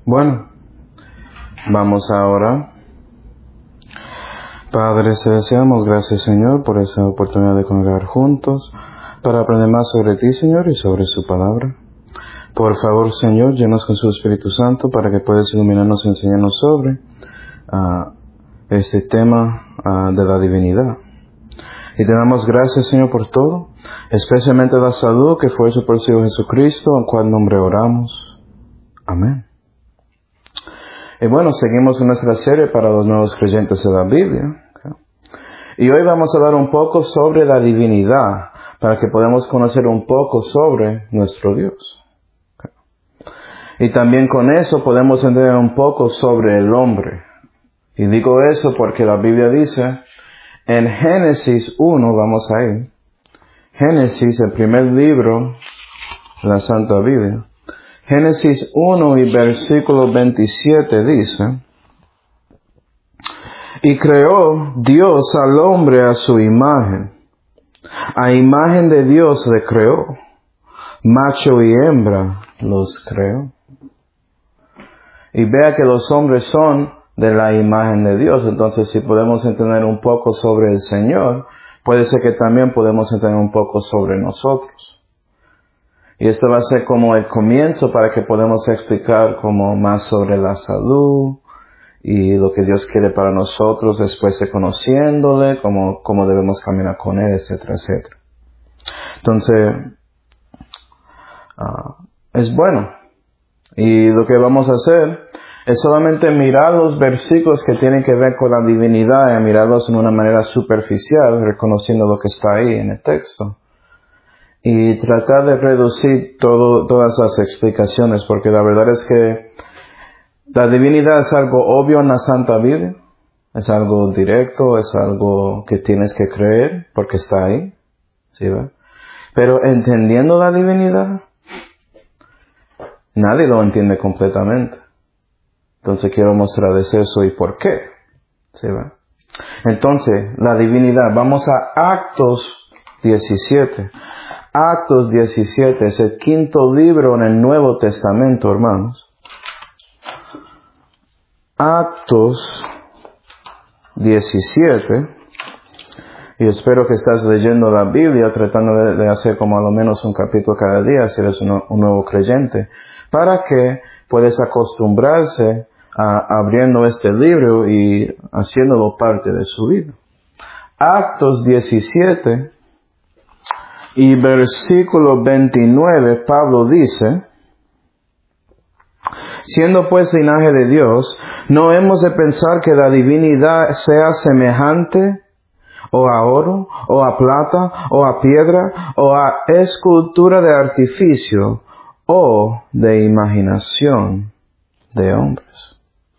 Bueno, vamos ahora. Padre Celestial, damos gracias, Señor, por esa oportunidad de congregar juntos para aprender más sobre ti, Señor, y sobre su palabra. Por favor, Señor, llenos con su Espíritu Santo para que puedas iluminarnos y enseñarnos sobre este tema de la divinidad. Y te damos gracias, Señor, por todo, especialmente la salud que fue hecho por el Señor Jesucristo, en cual nombre oramos. Amén. Y bueno, seguimos con nuestra serie para los nuevos creyentes de la Biblia. Y hoy vamos a hablar un poco sobre la divinidad, para que podamos conocer un poco sobre nuestro Dios. Y también con eso podemos entender un poco sobre el hombre. Y digo eso porque la Biblia dice, en Génesis 1, vamos a ir. Génesis, el primer libro de la Santa Biblia. Génesis 1 y versículo 27 dice, y creó Dios al hombre a su imagen. A imagen de Dios le creó. Macho y hembra los creó. Y vea que los hombres son de la imagen de Dios. Entonces, si podemos entender un poco sobre el Señor, puede ser que también podemos entender un poco sobre nosotros. Y esto va a ser como el comienzo para que podamos explicar como más sobre la salud y lo que Dios quiere para nosotros después de conociéndole, cómo debemos caminar con Él, etcétera, etcétera. Entonces, es bueno. Y lo que vamos a hacer es solamente mirar los versículos que tienen que ver con la divinidad y mirarlos en una manera superficial, reconociendo lo que está ahí en el texto. Y tratar de reducir todas las explicaciones, porque la verdad es que la divinidad es algo obvio en la Santa Biblia, es algo directo, es algo que tienes que creer, porque está ahí, ¿sí va? Pero entendiendo la divinidad, nadie lo entiende completamente. Entonces quiero mostrarles eso y por qué, ¿sí va? Entonces, la divinidad, vamos a Actos 17. Actos 17 es el quinto libro en el Nuevo Testamento, hermanos. Actos 17. Y espero que estás leyendo la Biblia, tratando de hacer como a lo menos un capítulo cada día, si eres un nuevo creyente, para que puedas acostumbrarse a abriendo este libro y haciéndolo parte de su vida. Actos 17 y versículo 29, Pablo dice, siendo pues linaje de Dios, no hemos de pensar que la divinidad sea semejante o a oro, o a plata, o a piedra, o a escultura de artificio, o de imaginación de hombres.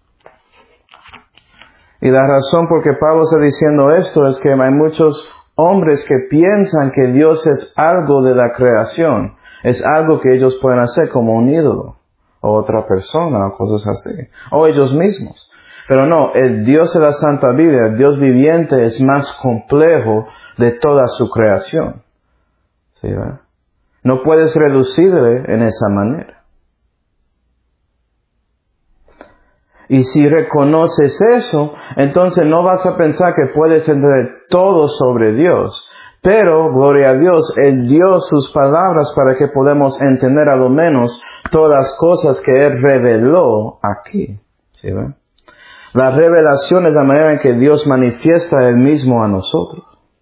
Y la razón por que Pablo está diciendo esto es que hay muchos hombres que piensan que Dios es algo de la creación, es algo que ellos pueden hacer como un ídolo, o otra persona, o cosas así, o ellos mismos. Pero no, el Dios de la Santa Biblia, el Dios viviente, es más complejo de toda su creación. ¿Sí, verdad? No puedes reducirle en esa manera. Y si reconoces eso, entonces no vas a pensar que puedes entender todo sobre Dios. Pero, gloria a Dios, Él dio sus palabras para que podamos entender a lo menos todas las cosas que Él reveló aquí. ¿Sí, verdad? La revelación es la manera en que Dios manifiesta a Él mismo a nosotros.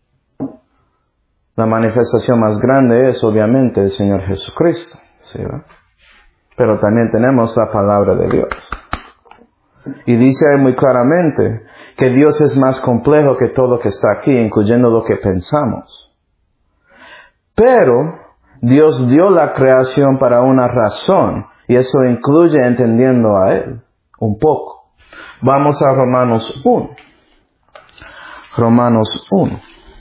La manifestación más grande es obviamente el Señor Jesucristo, ¿sí, verdad? Pero también tenemos la palabra de Dios. Y dice ahí muy claramente que Dios es más complejo que todo lo que está aquí, incluyendo lo que pensamos. Pero Dios dio la creación para una razón, y eso incluye entendiendo a Él un poco. Vamos a Romanos 1. Romanos 1.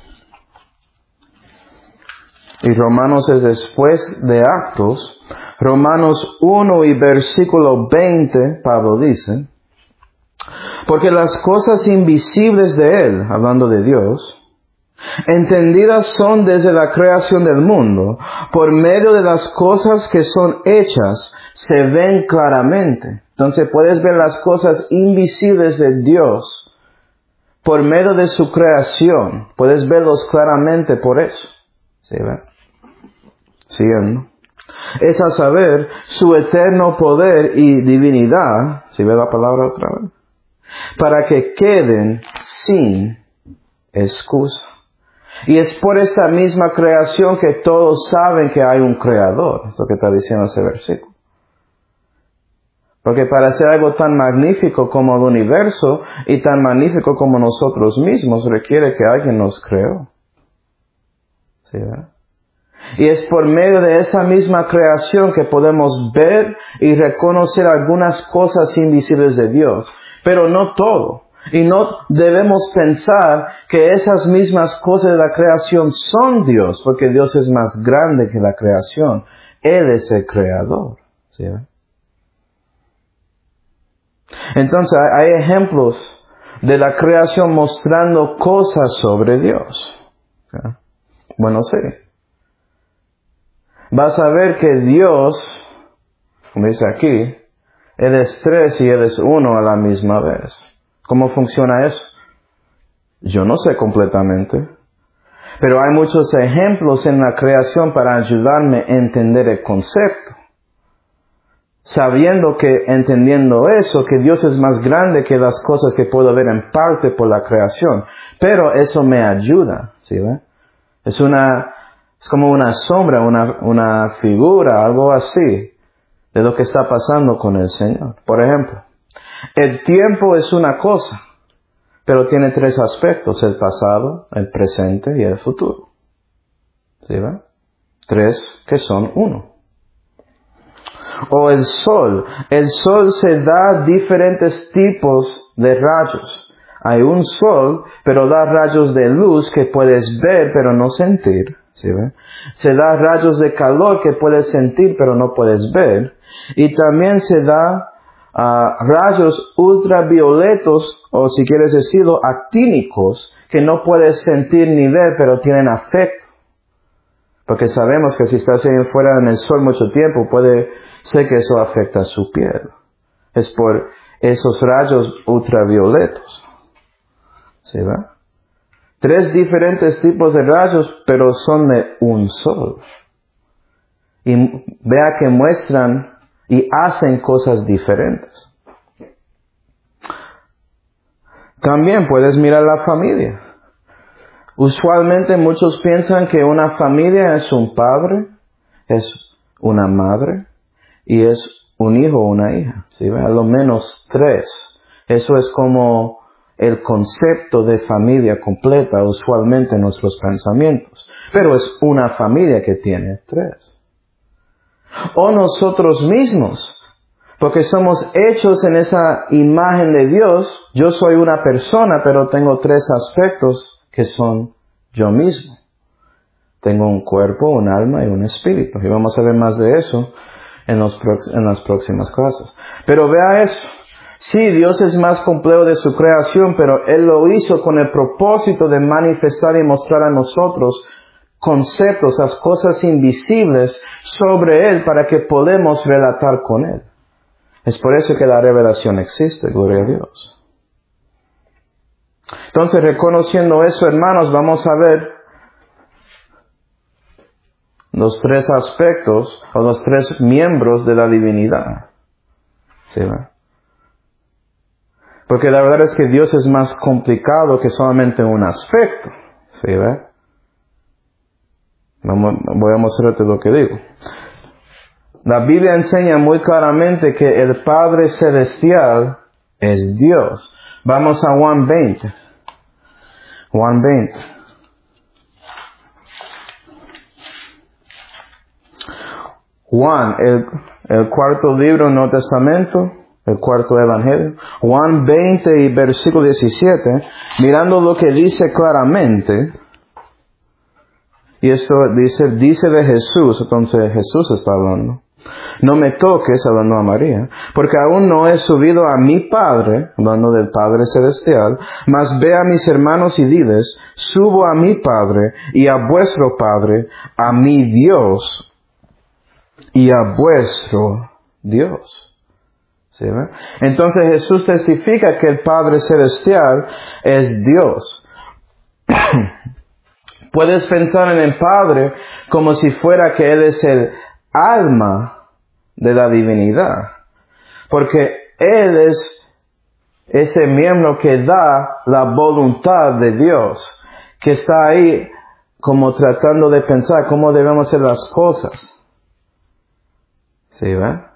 Y Romanos es después de Actos. Romanos 1 y versículo 20, Pablo dice, porque las cosas invisibles de Él, hablando de Dios, entendidas son desde la creación del mundo, por medio de las cosas que son hechas, se ven claramente, Entonces puedes ver las cosas invisibles de Dios por medio de su creación. Puedes verlos claramente por eso. ¿Sí ve? Siguiendo. Es a saber, su eterno poder y divinidad, ¿sí ve la palabra otra vez? Para que queden sin excusa. Y es por esta misma creación que todos saben que hay un creador. Es lo que está diciendo ese versículo. Porque para hacer algo tan magnífico como el universo y tan magnífico como nosotros mismos requiere que alguien nos creó. ¿Sí, verdad? Y es por medio de esa misma creación que podemos ver y reconocer algunas cosas invisibles de Dios. Pero no todo. Y no debemos pensar que esas mismas cosas de la creación son Dios, porque Dios es más grande que la creación. Él es el creador. ¿Sí? Entonces hay ejemplos de la creación mostrando cosas sobre Dios. ¿Okay? Bueno, sí. Vas a ver que Dios, como dice aquí, Él es tres y Él es uno a la misma vez. ¿Cómo funciona eso? Yo no sé completamente. Pero hay muchos ejemplos en la creación para ayudarme a entender el concepto. Sabiendo que, entendiendo eso, que Dios es más grande que las cosas que puedo ver en parte por la creación. Pero eso me ayuda, ¿sí ve? Es como una sombra, una figura, algo así, de lo que está pasando con el Señor. Por ejemplo, el tiempo es una cosa, pero tiene tres aspectos: el pasado, el presente y el futuro. ¿Sí ve? Tres que son uno. O el sol. El sol se da diferentes tipos de rayos. Hay un sol, pero da rayos de luz que puedes ver, pero no sentir. ¿Sí ve? Se da rayos de calor que puedes sentir, pero no puedes ver. Y también se da rayos ultravioletos, o si quieres decirlo, actínicos, que no puedes sentir ni ver, pero tienen afecto. Porque sabemos que si estás ahí fuera en el sol mucho tiempo, puede ser que eso afecta a su piel. Es por esos rayos ultravioletos. ¿Sí va? Tres diferentes tipos de rayos, pero son de un sol. Y vea que muestran y hacen cosas diferentes. También puedes mirar la familia. Usualmente muchos piensan que una familia es un padre, es una madre y es un hijo o una hija. ¿Sí? A lo menos tres. Eso es como el concepto de familia completa usualmente en nuestros pensamientos. Pero es una familia que tiene tres. O nosotros mismos, porque somos hechos en esa imagen de Dios. Yo soy una persona, pero tengo tres aspectos que son yo mismo. Tengo un cuerpo, un alma y un espíritu. Y vamos a ver más de eso en las próximas clases. Pero vea eso. Sí, Dios es más complejo de su creación, pero Él lo hizo con el propósito de manifestar y mostrar a nosotros conceptos, las cosas invisibles sobre Él para que podamos relatar con Él. Es por eso que la revelación existe, gloria a Dios. Entonces, reconociendo eso, hermanos, vamos a ver los tres aspectos o los tres miembros de la divinidad. ¿Sí, va? Porque la verdad es que Dios es más complicado que solamente un aspecto. ¿Sí, va? Voy a mostrarte lo que digo. La Biblia enseña muy claramente que el Padre Celestial es Dios. Vamos a Juan 20. Juan 20. Juan, el cuarto libro del Nuevo Testamento, el cuarto evangelio. Juan 20 y versículo 17, mirando lo que dice claramente. Y esto dice de Jesús, entonces Jesús está hablando. No me toques, hablando a María, porque aún no he subido a mi Padre, hablando del Padre Celestial, mas ve a mis hermanos y diles, subo a mi Padre y a vuestro Padre, a mi Dios y a vuestro Dios. ¿Sí, ve? Entonces Jesús testifica que el Padre Celestial es Dios. Puedes pensar en el Padre como si fuera que Él es el alma de la divinidad. Porque Él es ese miembro que da la voluntad de Dios, que está ahí como tratando de pensar cómo debemos hacer las cosas. ¿Sí, ve?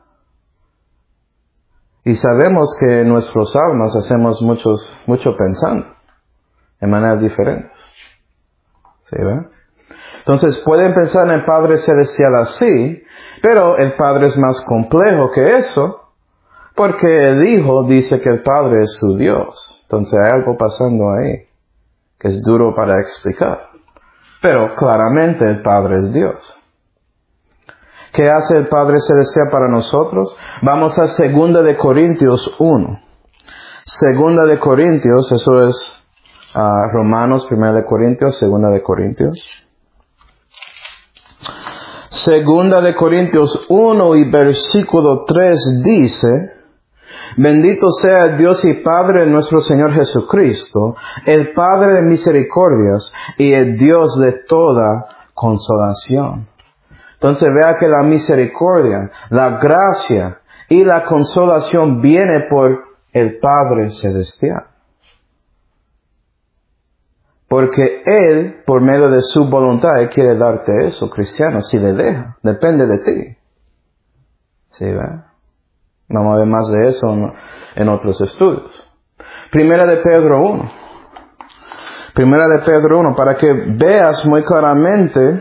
Y sabemos que en nuestras almas hacemos mucho pensando, de maneras diferentes. ¿Sí, ve? Entonces pueden pensar en el Padre Celestial así, pero el Padre es más complejo que eso, porque el Hijo dice que el Padre es su Dios. Entonces hay algo pasando ahí, que es duro para explicar. Pero claramente el Padre es Dios. ¿Qué hace el Padre Celestial para nosotros? Vamos a 2 de Corintios 1. 2 de Corintios, eso es Romanos, 1 de Corintios, 2 de Corintios. 2 de Corintios 1 y versículo 3 dice: Bendito sea el Dios y Padre de nuestro Señor Jesucristo, el Padre de misericordias y el Dios de toda consolación. Entonces vea que la misericordia, la gracia y la consolación viene por el Padre Celestial. Porque Él, por medio de su voluntad, Él quiere darte eso, cristiano, si le deja. Depende de ti. ¿Sí, ve? Vamos a ver más de eso en otros estudios. Primera de Pedro 1. Primera de Pedro 1, para que veas muy claramente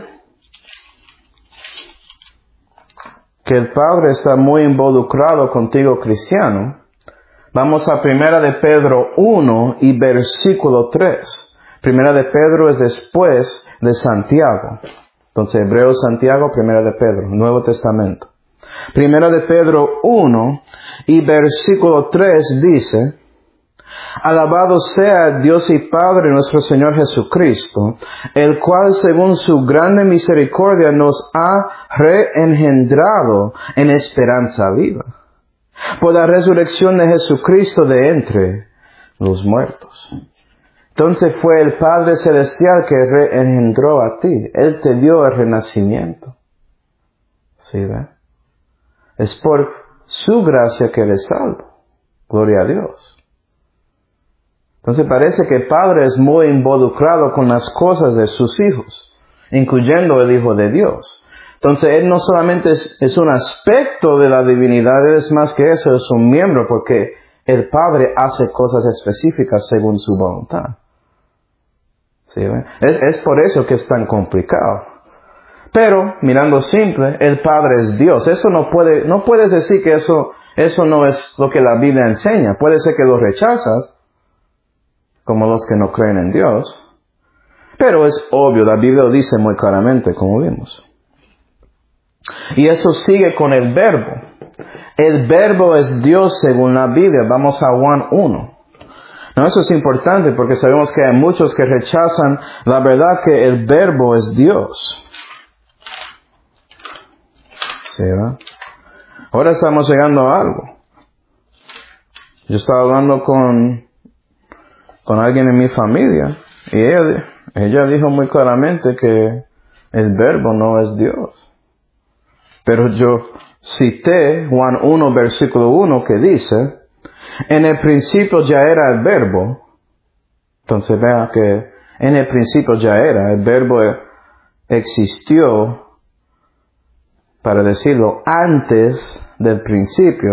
que el Padre está muy involucrado contigo, cristiano. Vamos a Primera de Pedro 1 y versículo 3. Primera de Pedro es después de Santiago. Entonces, Hebreo, Santiago, Primera de Pedro, Nuevo Testamento. Primera de Pedro 1 y versículo 3 dice: Alabado sea Dios y Padre nuestro Señor Jesucristo, el cual según su grande misericordia nos ha reengendrado en esperanza viva, por la resurrección de Jesucristo de entre los muertos. Entonces fue el Padre Celestial que reengendró a ti. Él te dio el renacimiento. ¿Sí, ve? Es por su gracia que eres salvo. Gloria a Dios. Entonces parece que el Padre es muy involucrado con las cosas de sus hijos, incluyendo el Hijo de Dios. Entonces Él no solamente es un aspecto de la divinidad, Él es más que eso, es un miembro, porque el Padre hace cosas específicas según su voluntad. ¿Sí, ve? Es por eso que es tan complicado. Pero, mirando simple, el Padre es Dios. Eso no puedes decir que eso no es lo que la Biblia enseña. Puede ser que lo rechazas, como los que no creen en Dios. Pero es obvio, la Biblia lo dice muy claramente, como vimos. Y eso sigue con el Verbo. El Verbo es Dios según la Biblia. Vamos a Juan 1. No, eso es importante porque sabemos que hay muchos que rechazan la verdad que el Verbo es Dios. ¿Sí, verdad? Ahora estamos llegando a algo. Yo estaba hablando con alguien en mi familia y ella dijo muy claramente que el Verbo no es Dios. Pero yo cité Juan 1 versículo 1 que dice: en el principio ya era el Verbo. Entonces vea que en el principio ya era, el Verbo existió, para decirlo, antes del principio.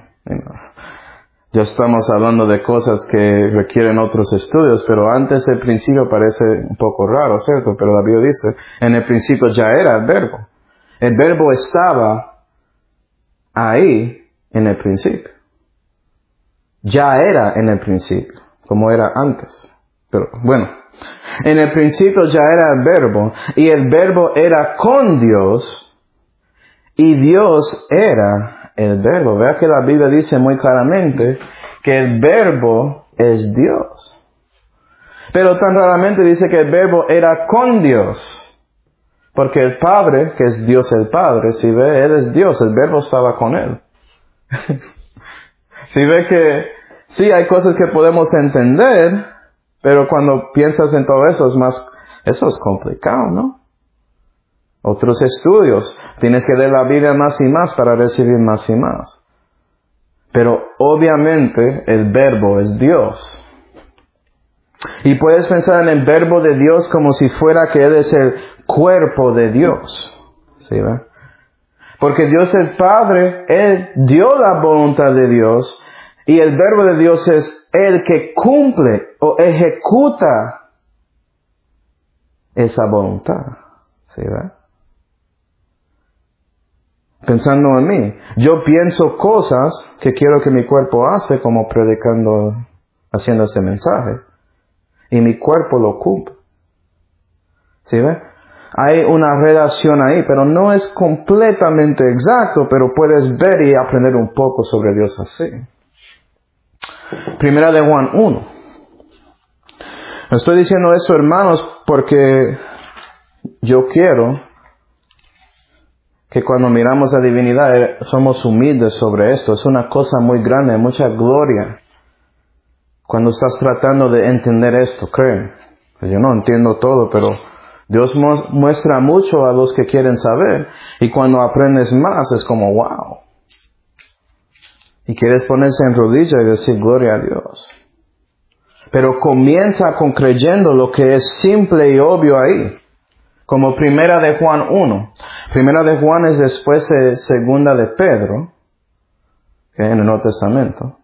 Ya estamos hablando de cosas que requieren otros estudios, pero antes del principio parece un poco raro, ¿cierto? Pero la Biblia dice, en el principio ya era el Verbo. El Verbo estaba ahí en el principio. Ya era en el principio, como era antes. Pero bueno, en el principio ya era el Verbo, y el Verbo era con Dios, y Dios era el Verbo. Vea que la Biblia dice muy claramente que el Verbo es Dios. Pero tan raramente dice que el Verbo era con Dios. Porque el Padre, que es Dios el Padre, si ve, Él es Dios, el Verbo estaba con Él. Si ve que sí hay cosas que podemos entender, pero cuando piensas en todo eso eso es complicado, ¿no? Otros estudios, tienes que leer la Biblia más y más para recibir más y más. Pero obviamente el verbo es Dios. Y puedes pensar en el verbo de Dios como si fuera que Él es el cuerpo de Dios. ¿Sí, ve? Porque Dios el Padre, Él dio la voluntad de Dios y el verbo de Dios es el que cumple o ejecuta esa voluntad. ¿Sí, ve? Pensando en mí, yo pienso cosas que quiero que mi cuerpo hace como predicando, haciendo este mensaje. Y mi cuerpo lo cumple. ¿Sí ve? Hay una relación ahí, pero no es completamente exacto, pero puedes ver y aprender un poco sobre Dios así. Primera de Juan 1. Estoy diciendo eso, hermanos, porque yo quiero que cuando miramos la divinidad somos humildes sobre esto. Es una cosa muy grande, mucha gloria. Cuando estás tratando de entender esto, creen. Yo no entiendo todo, pero Dios muestra mucho a los que quieren saber. Y cuando aprendes más, es como, wow. Y quieres ponerse en rodillas y decir, gloria a Dios. Pero comienza con creyendo lo que es simple y obvio ahí. Como Primera de Juan 1. Primera de Juan es después de Segunda de Pedro, en el Nuevo Testamento.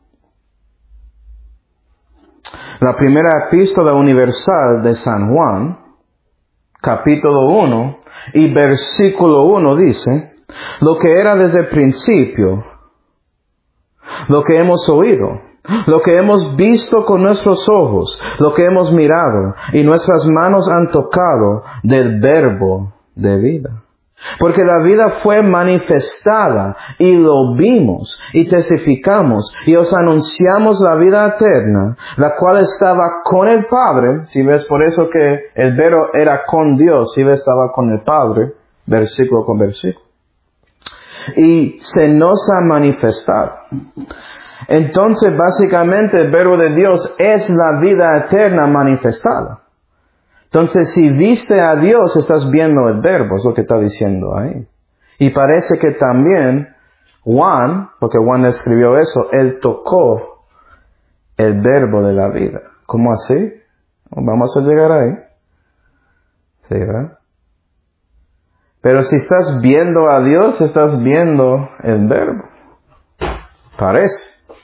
La primera epístola universal de San Juan, capítulo 1 y versículo 1 dice, lo que era desde el principio, lo que hemos oído, lo que hemos visto con nuestros ojos, lo que hemos mirado y nuestras manos han tocado del verbo de vida. Porque la vida fue manifestada y lo vimos y testificamos y os anunciamos la vida eterna, la cual estaba con el Padre. Si ves, por eso que el verbo era con Dios, si ves, estaba con el Padre, versículo con versículo. Y se nos ha manifestado. Entonces, básicamente, el verbo de Dios es la vida eterna manifestada. Entonces, si viste a Dios, estás viendo el verbo, es lo que está diciendo ahí. Y parece que también Juan, porque Juan escribió eso, él tocó el verbo de la vida. ¿Cómo así? Vamos a llegar ahí. ¿Sí, verdad? Pero si estás viendo a Dios, estás viendo el verbo. Parece.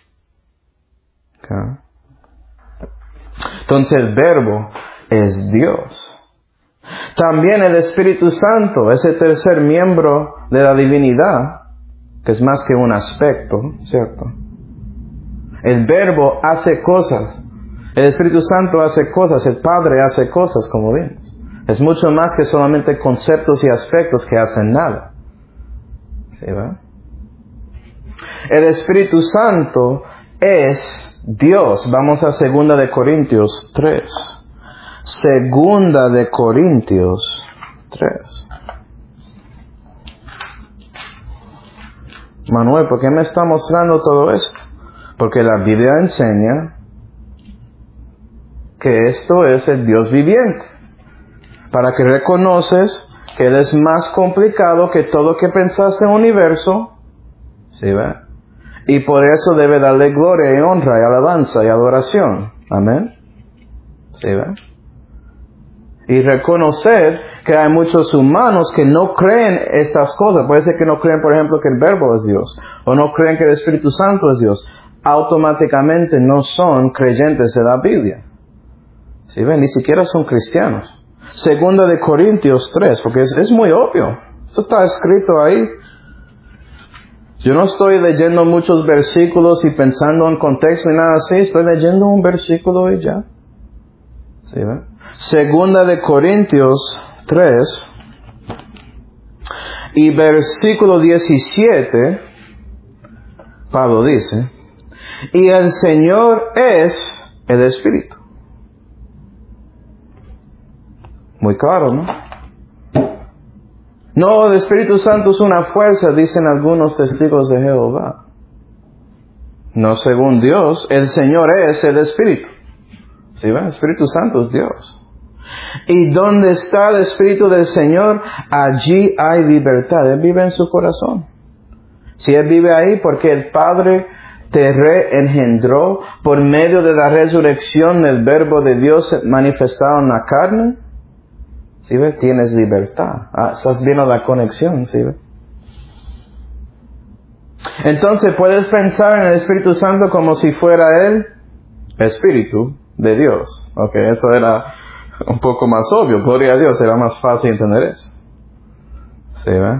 Okay. Entonces el verbo es Dios. También el Espíritu Santo, ese tercer miembro de la divinidad, que es más que un aspecto, ¿cierto? El verbo hace cosas. El Espíritu Santo hace cosas. El Padre hace cosas, como vimos. Es mucho más que solamente conceptos y aspectos que hacen nada. ¿Sí, va? El Espíritu Santo es Dios. Vamos a 2 de Corintios 3. 2 de Corintios 3. Manuel, ¿por qué me está mostrando todo esto? Porque la Biblia enseña que esto es el Dios viviente. Para que reconoces que Él es más complicado que todo lo que pensaste en el universo. ¿Sí ve? Y por eso debe darle gloria y honra y alabanza y adoración. Amén. ¿Sí ve? Y reconocer que hay muchos humanos que no creen estas cosas. Puede ser que no creen, por ejemplo, que el verbo es Dios. O no creen que el Espíritu Santo es Dios. Automáticamente no son creyentes de la Biblia. ¿Sí ven? Ni siquiera son cristianos. 2 de Corintios 3, porque es muy obvio. Eso está escrito ahí. Yo no estoy leyendo muchos versículos y pensando en contexto y nada así. Estoy leyendo un versículo y ya. ¿Sí ven? 2 de Corintios 3 y versículo 17, Pablo dice, y el Señor es el Espíritu. Muy claro, ¿no? No, el Espíritu Santo es una fuerza, dicen algunos testigos de Jehová. No según Dios. El Señor es el Espíritu. ¿Sí ven? El Espíritu Santo es Dios. Y donde está el Espíritu del Señor, allí hay libertad. Él vive en su corazón. Si Él vive ahí, porque el Padre te reengendró por medio de la resurrección del Verbo de Dios manifestado en la carne, ¿sí ves? Tienes libertad. Estás viendo la conexión, ¿sí ves? Entonces puedes pensar en el Espíritu Santo como si fuera el Espíritu de Dios. Ok, eso era un poco más obvio. Gloria a Dios, era más fácil entender eso. ¿Sí ves?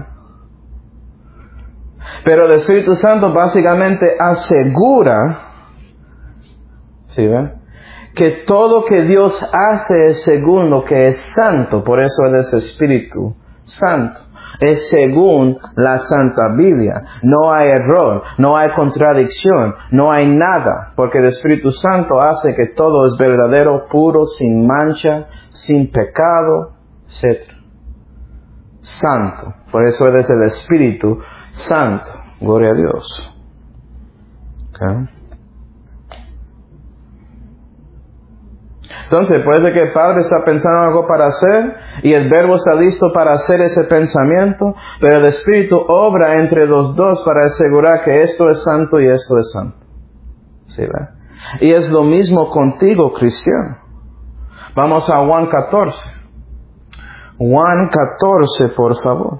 Pero el Espíritu Santo básicamente asegura, ¿sí ven? Que todo que Dios hace es según lo que es santo. Por eso Él es Espíritu Santo. Es según la Santa Biblia. No hay error, no hay contradicción, no hay nada. Porque el Espíritu Santo hace que todo es verdadero, puro, sin mancha, sin pecado, etc. Santo. Por eso Él es el Espíritu Santo. Gloria a Dios. Okay. Entonces, puede ser que el Padre está pensando algo para hacer y el Verbo está listo para hacer ese pensamiento, pero el Espíritu obra entre los dos para asegurar que esto es santo y esto es santo. ¿Sí, ve? Y es lo mismo contigo, cristiano. Vamos a Juan 14. Juan 14, por favor.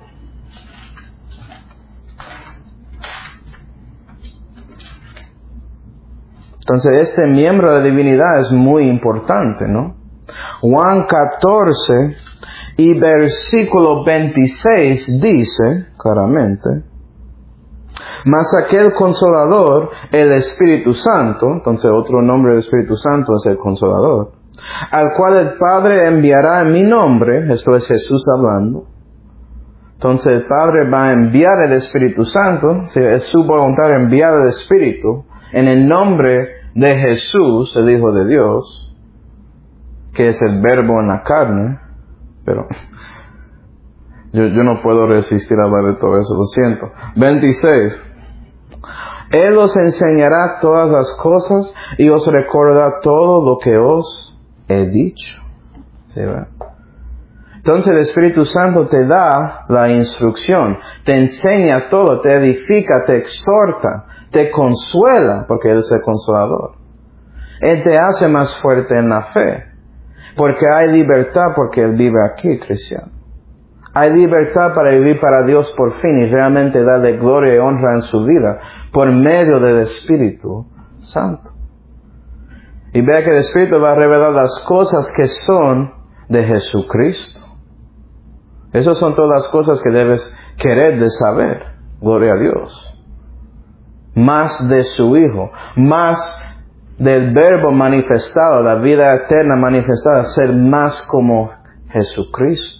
Entonces, este miembro de la divinidad es muy importante, ¿no? Juan 14 y versículo 26 dice claramente: mas aquel Consolador, el Espíritu Santo, entonces otro nombre del Espíritu Santo es el Consolador, al cual el Padre enviará en mi nombre, esto es Jesús hablando. Entonces el Padre va a enviar el Espíritu Santo, es su voluntad enviar el Espíritu en el nombre de Jesús, el Hijo de Dios, que es el Verbo en la carne. Pero yo no puedo resistir a hablar de todo eso, lo siento. 26. Él os enseñará todas las cosas y os recordará todo lo que os he dicho. ¿Sí, verdad? Entonces el Espíritu Santo te da la instrucción, te enseña todo, te edifica, te exhorta, te consuela, porque Él es el consolador. Él te hace más fuerte en la fe, porque hay libertad, porque Él vive aquí, cristiano. Hay libertad para vivir para Dios por fin y realmente darle gloria y honra en su vida por medio del Espíritu Santo. Y vea que el Espíritu va a revelar las cosas que son de Jesucristo. Esas son todas las cosas que debes querer de saber. Gloria a Dios. Más de su Hijo. Más del Verbo manifestado, la vida eterna manifestada. Ser más como Jesucristo.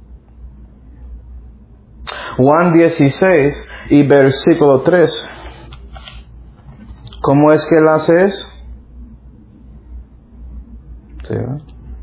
Juan 16 y versículo 3. ¿Cómo es que Él hace eso? ¿Sí, ¿verdad?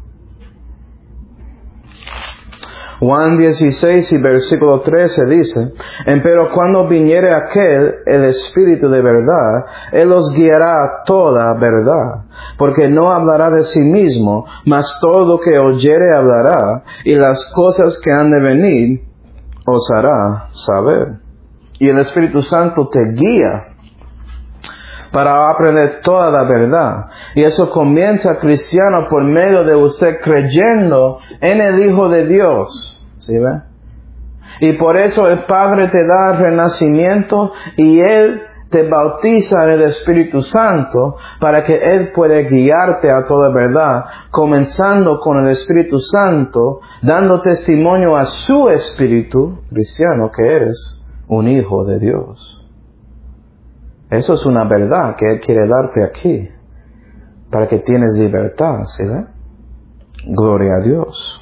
Juan 16 y versículo 13 dice: Empero cuando viniere aquel, el Espíritu de verdad, Él os guiará a toda verdad, porque no hablará de sí mismo, mas todo lo que oyere hablará, y las cosas que han de venir os hará saber. Y el Espíritu Santo te guía para aprender toda la verdad. Y eso comienza, cristiano, por medio de usted creyendo en el Hijo de Dios. ¿Sí ve? Y por eso el Padre te da el renacimiento y Él te bautiza en el Espíritu Santo para que Él pueda guiarte a toda verdad, comenzando con el Espíritu Santo, dando testimonio a su Espíritu, cristiano, que eres un hijo de Dios. Eso es una verdad que Él quiere darte aquí, para que tienes libertad, ¿sí ve? Gloria a Dios.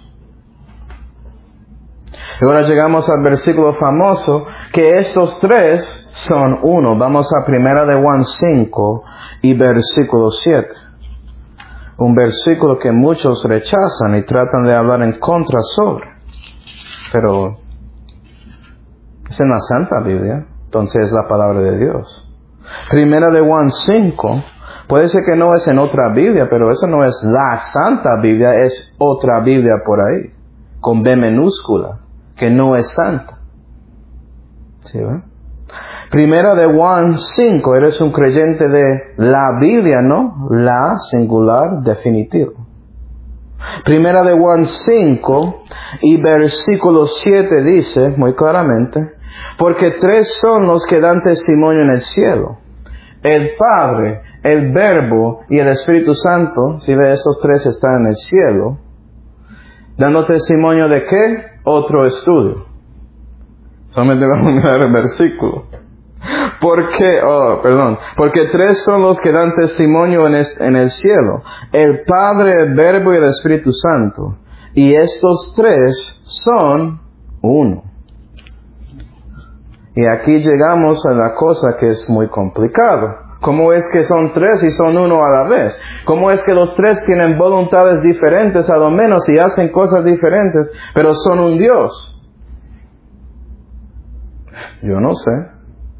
Y ahora llegamos al versículo famoso, que estos tres son uno. Vamos a 1 de Juan 5 y versículo 7. Un versículo que muchos rechazan y tratan de hablar en contra sobre. Pero es en la Santa Biblia, entonces es la palabra de Dios. Primera de Juan 5, puede ser que no es en otra Biblia, pero eso no es la Santa Biblia, es otra Biblia por ahí, con B minúscula, que no es santa. ¿Sí, va? Primera de Juan 5, eres un creyente de la Biblia, ¿no? La singular definitivo. Primera de Juan 5 y versículo 7 dice muy claramente, porque tres son los que dan testimonio en el cielo, el Padre, el Verbo y el Espíritu Santo. Si ve, esos tres están en el cielo, dando testimonio de ¿qué? Otro estudio. Solamente vamos a mirar el versículo. Porque tres son los que dan testimonio en el cielo, el Padre, el Verbo y el Espíritu Santo, y estos tres son uno. Y aquí llegamos a la cosa que es muy complicado. ¿Cómo es que son tres y son uno a la vez? ¿Cómo es que los tres tienen voluntades diferentes a lo menos y hacen cosas diferentes, pero son un Dios? Yo no sé.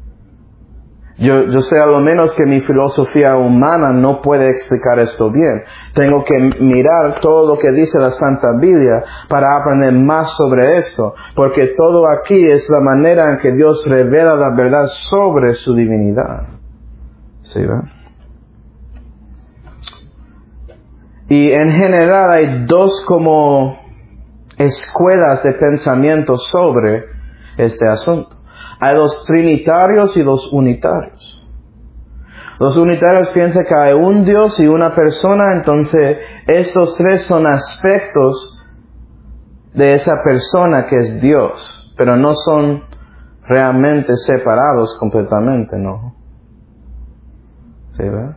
Yo sé a lo menos que mi filosofía humana no puede explicar esto bien. Tengo que mirar todo lo que dice la Santa Biblia para aprender más sobre esto, porque todo aquí es la manera en que Dios revela la verdad sobre su divinidad. ¿Sí, va? Y en general hay dos como escuelas de pensamiento sobre este asunto. Hay los trinitarios y los unitarios. Los unitarios piensan que hay un Dios y una persona, entonces estos tres son aspectos de esa persona que es Dios, pero no son realmente separados completamente, ¿no? ¿Sí, ve?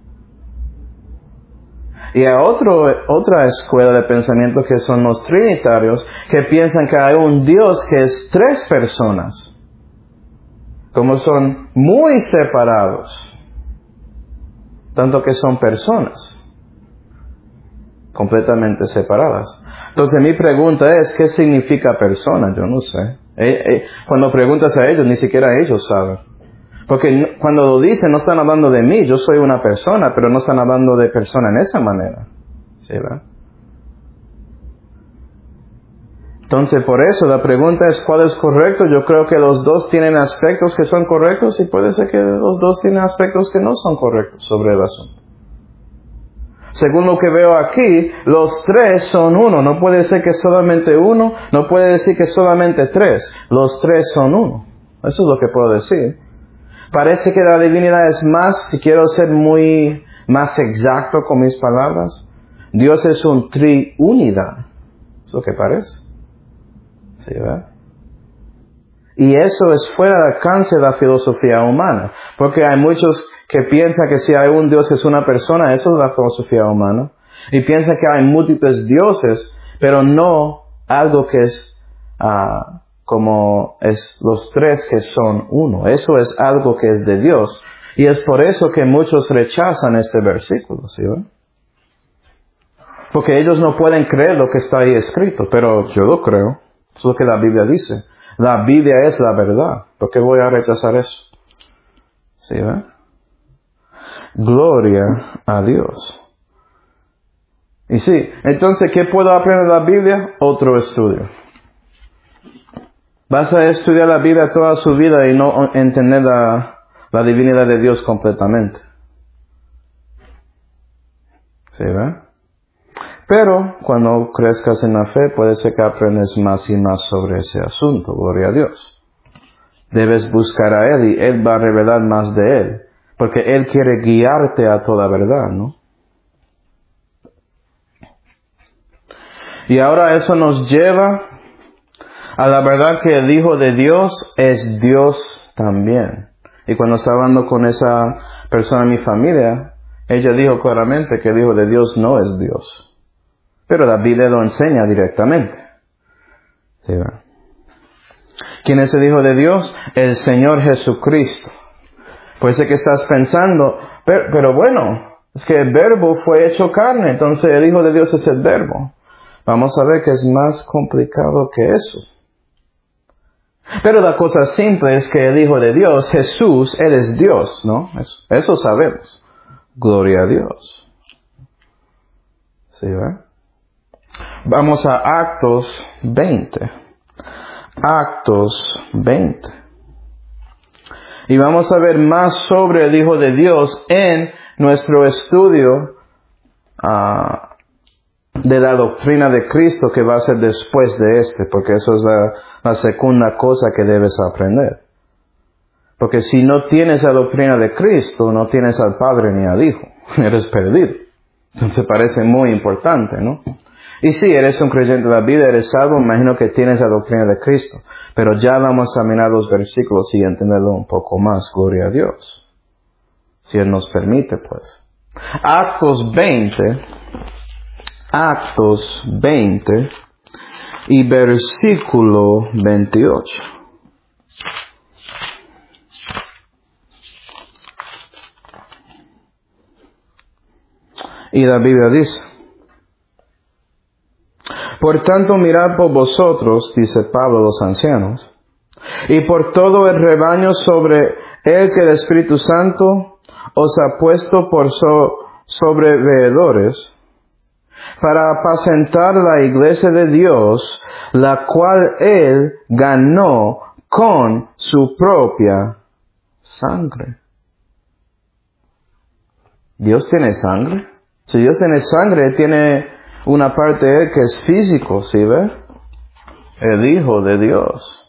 Y hay otra escuela de pensamiento que son los trinitarios, que piensan que hay un Dios que es tres personas, como son muy separados, tanto que son personas completamente separadas. Entonces mi pregunta es, ¿qué significa persona? Yo no sé. Cuando preguntas a ellos, ni siquiera ellos saben. Porque cuando lo dicen, no están hablando de mí, yo soy una persona, pero no están hablando de persona en esa manera. ¿Sí, verdad? Entonces, por eso la pregunta es, ¿cuál es correcto? Yo creo que los dos tienen aspectos que son correctos y puede ser que los dos tienen aspectos que no son correctos sobre el asunto. Según lo que veo aquí, los tres son uno. No puede ser que solamente uno, no puede decir que solamente tres. Los tres son uno. Eso es lo que puedo decir. Parece que la divinidad es más, si quiero ser más exacto con mis palabras, Dios es un triunidad. ¿Eso qué parece? ¿Sí, verdad? Y eso es fuera del alcance de la filosofía humana. Porque hay muchos que piensan que si hay un Dios es una persona, eso es la filosofía humana. Y piensan que hay múltiples dioses, pero no algo que es como es los tres que son uno. Eso es algo que es de Dios. Y es por eso que muchos rechazan este versículo, ¿sí, verdad? Porque ellos no pueden creer lo que está ahí escrito, pero yo lo creo. Es lo que la Biblia dice. La Biblia es la verdad. ¿Por qué voy a rechazar eso? ¿Sí, verdad? Gloria a Dios. Y sí, entonces, ¿qué puedo aprender de la Biblia? Otro estudio. Vas a estudiar la Biblia toda su vida y no entender la divinidad de Dios completamente. ¿Sí, verdad? Pero cuando crezcas en la fe, puede ser que aprendes más y más sobre ese asunto. Gloria a Dios. Debes buscar a Él y Él va a revelar más de Él. Porque Él quiere guiarte a toda verdad, ¿no? Y ahora eso nos lleva a la verdad que el Hijo de Dios es Dios también. Y cuando estaba hablando con esa persona en mi familia, ella dijo claramente que el Hijo de Dios no es Dios. Pero la Biblia lo enseña directamente. ¿Sí, verdad? ¿Quién es el Hijo de Dios? El Señor Jesucristo. Puede ser que estás pensando, pero bueno, es que el Verbo fue hecho carne, entonces el Hijo de Dios es el Verbo. Vamos a ver que es más complicado que eso. Pero la cosa simple es que el Hijo de Dios, Jesús, Él es Dios, ¿no? Eso sabemos. Gloria a Dios. ¿Sí, verdad? Vamos a Actos 20. Actos 20. Y vamos a ver más sobre el Hijo de Dios en nuestro estudio de la doctrina de Cristo que va a ser después de porque eso es la segunda cosa que debes aprender. Porque si no tienes la doctrina de Cristo, no tienes al Padre ni al Hijo. Eres perdido. Entonces parece muy importante, ¿no? Y si eres un creyente de la vida, eres salvo, imagino que tienes la doctrina de Cristo. Pero ya vamos a mirar los versículos y entenderlo un poco más. Gloria a Dios. Si Él nos permite, pues. Actos 20 y versículo 28. Y la Biblia dice: por tanto, mirad por vosotros, dice Pablo a los ancianos, y por todo el rebaño sobre el que el Espíritu Santo os ha puesto por sobreveedores, para apacentar la iglesia de Dios, la cual Él ganó con su propia sangre. ¿Dios tiene sangre? Si Dios tiene sangre, tiene una parte de Él que es físico, ¿sí ve? El Hijo de Dios.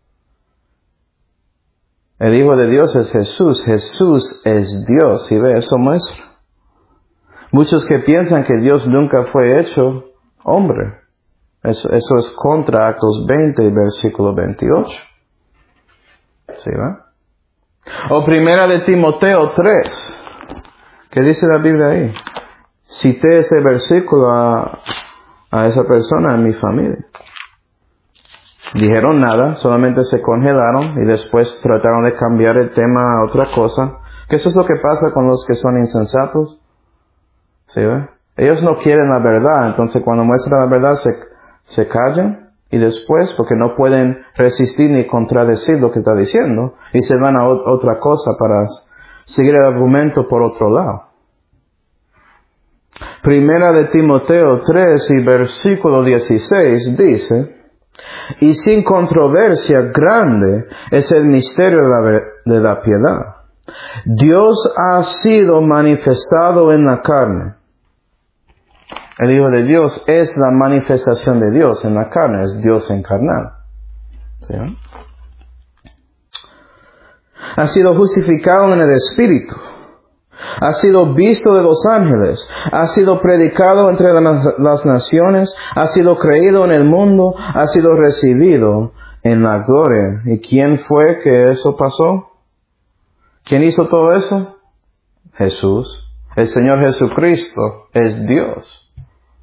El Hijo de Dios es Jesús. Jesús es Dios, ¿sí ve? Eso muestra. Muchos que piensan que Dios nunca fue hecho hombre. Eso es contra Actos 20 y versículo 28. ¿Sí ve? O primera de Timoteo 3. ¿Qué dice la Biblia ahí? Cité este versículo a esa persona en mi familia. Dijeron nada, solamente se congelaron y después trataron de cambiar el tema a otra cosa. ¿Qué eso es lo que pasa con los que son insensatos? ¿Sí ve? Ellos no quieren la verdad, entonces cuando muestran la verdad se callan y después, porque no pueden resistir ni contradecir lo que está diciendo, y se van a otra cosa para seguir el argumento por otro lado. Primera de Timoteo 3 y versículo 16 dice: y sin controversia grande es el misterio de la piedad. Dios ha sido manifestado en la carne. El Hijo de Dios es la manifestación de Dios en la carne, es Dios encarnado. ¿Sí? Ha sido justificado en el Espíritu. Ha sido visto de los ángeles, ha sido predicado entre las naciones, ha sido creído en el mundo, ha sido recibido en la gloria. ¿Y quién fue que eso pasó? ¿Quién hizo todo eso? Jesús. El Señor Jesucristo es Dios.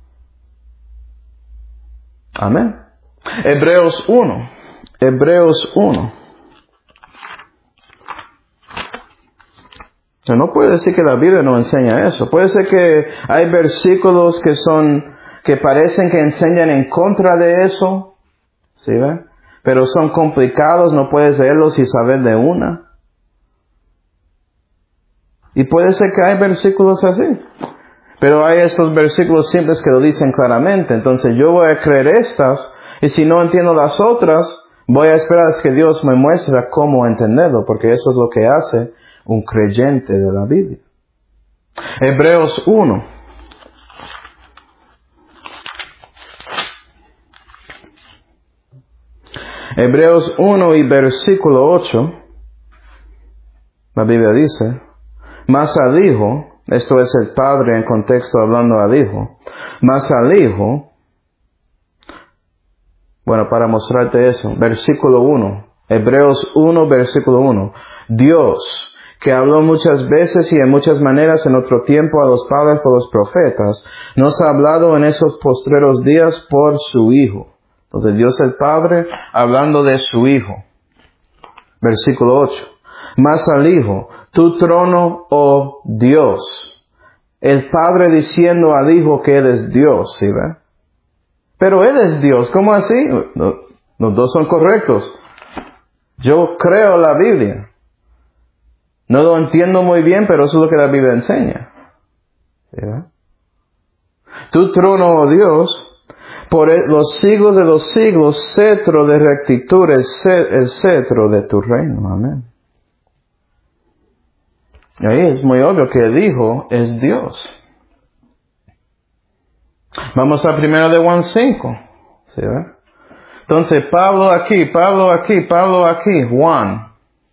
Amén. Hebreos 1. No puede decir que la Biblia no enseña eso. Puede ser que hay versículos que parecen que enseñan en contra de eso. ¿Sí ve? Pero son complicados, no puedes leerlos y saber de una. Y puede ser que hay versículos así. Pero hay estos versículos simples que lo dicen claramente. Entonces yo voy a creer estas, y si no entiendo las otras, voy a esperar a que Dios me muestre cómo entenderlo, porque eso es lo que hace un creyente de la Biblia. Hebreos 1. Hebreos 1 y versículo 8. La Biblia dice: mas al Hijo, esto es el Padre en contexto hablando al Hijo, mas al Hijo, bueno, para mostrarte eso, versículo 1, Hebreos 1, versículo 1, Dios, que habló muchas veces y en muchas maneras en otro tiempo a los padres por los profetas, nos ha hablado en esos postreros días por su Hijo. Entonces Dios el Padre hablando de su Hijo. Versículo 8. Mas al Hijo, tu trono, oh Dios. El Padre diciendo al Hijo que Él es Dios, ¿sí ve? Pero Él es Dios, ¿cómo así? Los dos son correctos. Yo creo la Biblia. No lo entiendo muy bien, pero eso es lo que la Biblia enseña. ¿Sí, verdad? Tu trono, oh Dios, por los siglos de los siglos, cetro de rectitud es el cetro de tu reino. Amén. Y ahí es muy obvio que el Hijo es Dios. Vamos a 1 de Juan 5. ¿Sí, verdad? Entonces, Pablo aquí, Juan.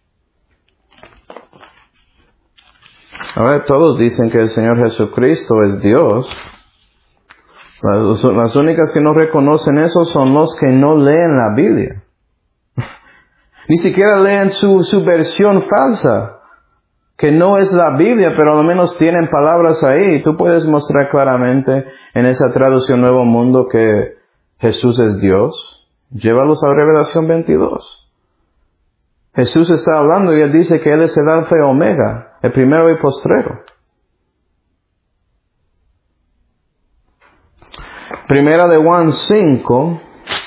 A ver, todos dicen que el Señor Jesucristo es Dios. Las únicas que no reconocen eso son los que no leen la Biblia. Ni siquiera leen su versión falsa, que no es la Biblia, pero al menos tienen palabras ahí. Tú puedes mostrar claramente en esa traducción Nuevo Mundo que Jesús es Dios. Llévalos a Revelación 22. Jesús está hablando y Él dice que Él es el Alfa y Omega, el primero y postrero. Primera de Juan 5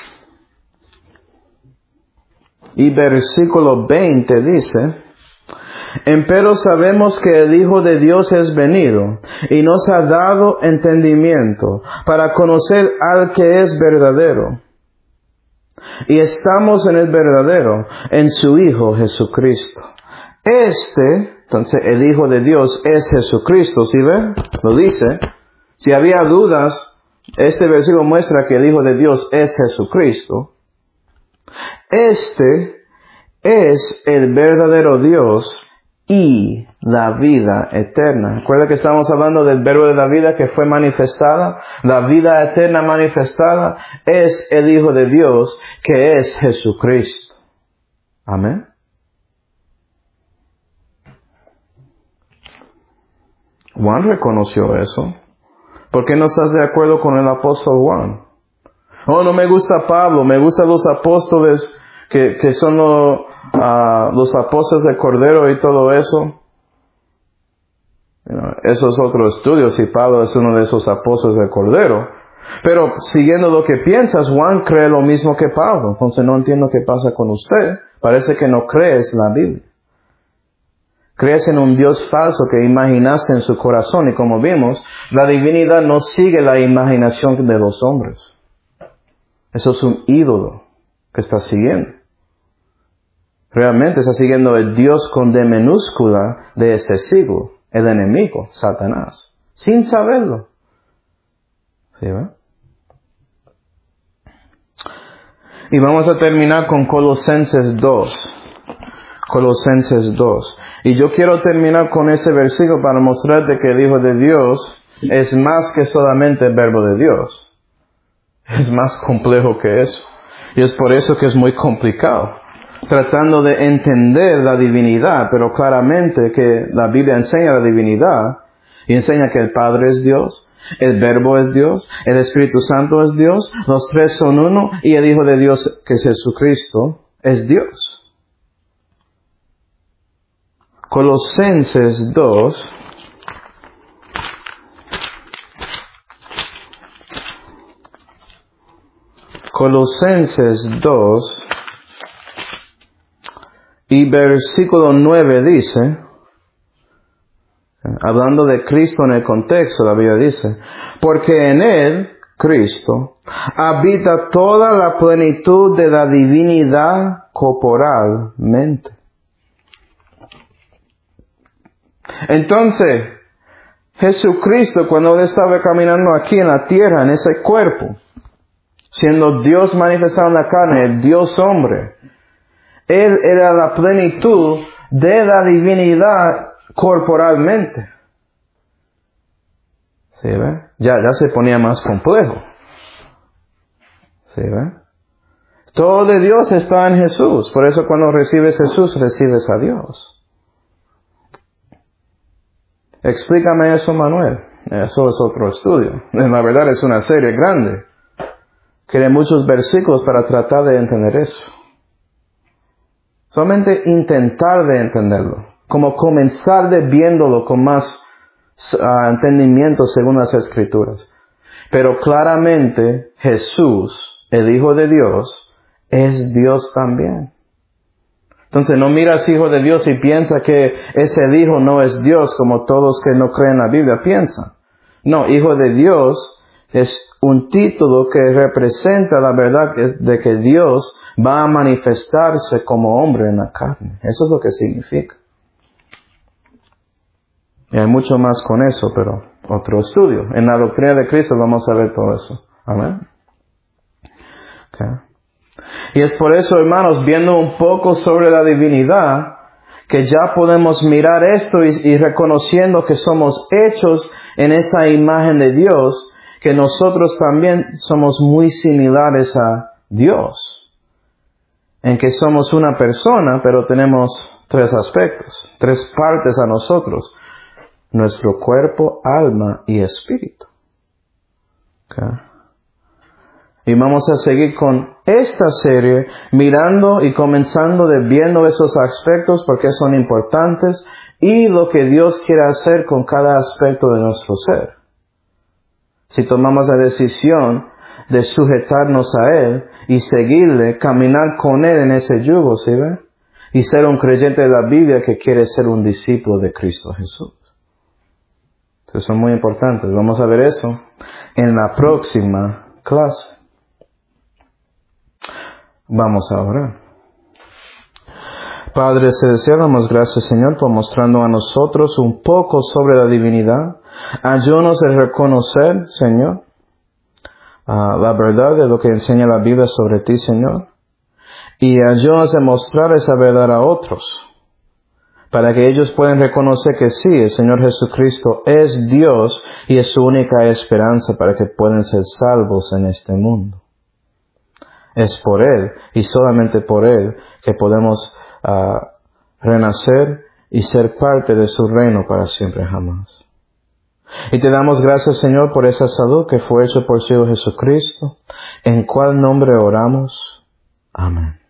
y versículo 20 dice: Empero sabemos que el Hijo de Dios es venido y nos ha dado entendimiento para conocer al que es verdadero. Y estamos en el verdadero, en su Hijo Jesucristo. Entonces el Hijo de Dios es Jesucristo, ¿sí ve? Lo dice. Si había dudas, este versículo muestra que el Hijo de Dios es Jesucristo. Este es el verdadero Dios y la vida eterna. Recuerda que estamos hablando del verbo de la vida que fue manifestada. La vida eterna manifestada es el Hijo de Dios, que es Jesucristo. Amén. Juan reconoció eso. ¿Por qué no estás de acuerdo con el apóstol Juan? Oh, no me gusta Pablo, me gustan los apóstoles que son los apóstoles del Cordero y todo eso. Eso es otro estudio, si Pablo es uno de esos apóstoles del Cordero. Pero siguiendo lo que piensas, Juan cree lo mismo que Pablo. Entonces no entiendo qué pasa con usted. Parece que no crees la Biblia. Crees en un Dios falso que imaginaste en su corazón. Y como vimos, la divinidad no sigue la imaginación de los hombres. Eso es un ídolo que está siguiendo. Realmente está siguiendo el Dios con D minúscula de este siglo. El enemigo, Satanás. Sin saberlo. ¿Sí, va? Y vamos a terminar con Colosenses 2. Colosenses 2. Y yo quiero terminar con ese versículo para mostrarte que el Hijo de Dios es más que solamente el verbo de Dios. Es más complejo que eso. Y es por eso que es muy complicado. Tratando de entender la divinidad, pero claramente que la Biblia enseña la divinidad y enseña que el Padre es Dios, el Verbo es Dios, el Espíritu Santo es Dios, los tres son uno y el Hijo de Dios, que es Jesucristo, es Dios. Colosenses 2. Colosenses 2 y versículo 9 dice, hablando de Cristo en el contexto, la Biblia dice, porque en Él, Cristo, habita toda la plenitud de la divinidad corporalmente. Entonces, Jesucristo, cuando Él estaba caminando aquí en la tierra, en ese cuerpo, siendo Dios manifestado en la carne, el Dios hombre, Él era la plenitud de la divinidad corporalmente. ¿Sí ve? Ya se ponía más complejo. ¿Sí ve? Todo de Dios está en Jesús. Por eso cuando recibes Jesús, recibes a Dios. Explícame eso, Manuel. Eso es otro estudio. La verdad es una serie grande. Quiere muchos versículos para tratar de entender eso. Solamente intentar de entenderlo. Como comenzar de viéndolo con más entendimiento según las Escrituras. Pero claramente Jesús, el Hijo de Dios, es Dios también. Entonces no miras hijo de Dios y piensa que ese hijo no es Dios como todos que no creen en la Biblia piensan. No, hijo de Dios es un título que representa la verdad de que Dios va a manifestarse como hombre en la carne. Eso es lo que significa. Y hay mucho más con eso, pero otro estudio. En la doctrina de Cristo vamos a ver todo eso. Amén. Okay. Y es por eso, hermanos, viendo un poco sobre la divinidad, que ya podemos mirar esto y reconociendo que somos hechos en esa imagen de Dios, que nosotros también somos muy similares a Dios. En que somos una persona, pero tenemos tres aspectos, tres partes a nosotros. Nuestro cuerpo, alma y espíritu. Okay. Y vamos a seguir con esta serie, mirando y comenzando de viendo esos aspectos porque son importantes y lo que Dios quiere hacer con cada aspecto de nuestro ser. Si tomamos la decisión de sujetarnos a Él y seguirle, caminar con Él en ese yugo, ¿sí ve? Y ser un creyente de la Biblia que quiere ser un discípulo de Cristo Jesús. Entonces son muy importantes. Vamos a ver eso en la próxima clase. Vamos a orar. Padre celestial, damos gracias, Señor, por mostrando a nosotros un poco sobre la divinidad. Ayúdanos a reconocer, Señor, la verdad de lo que enseña la Biblia sobre ti, Señor. Y ayúdanos a mostrar esa verdad a otros, para que ellos puedan reconocer que sí, el Señor Jesucristo es Dios y es su única esperanza para que puedan ser salvos en este mundo. Es por Él y solamente por Él que podemos renacer y ser parte de su reino para siempre jamás. Y te damos gracias, Señor, por esa salud que fue hecha por su Hijo Jesucristo, en cual nombre oramos. Amén.